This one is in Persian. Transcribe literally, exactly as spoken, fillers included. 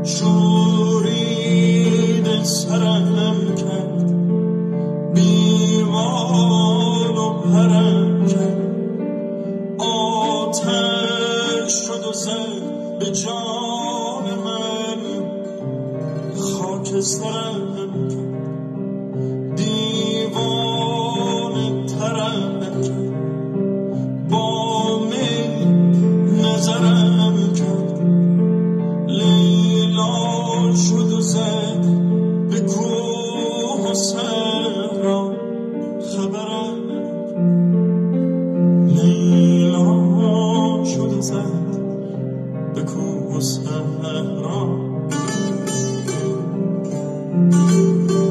شورید سرم کرد بیمال و پرم کرد آتش شد و زد به جان من خاکسترم کرد دیوانه ترم کرد با می نظرم کرد لیلا شد و زد به کوه و صحرا خبرم لیلا شد و زد به کوه و صحرا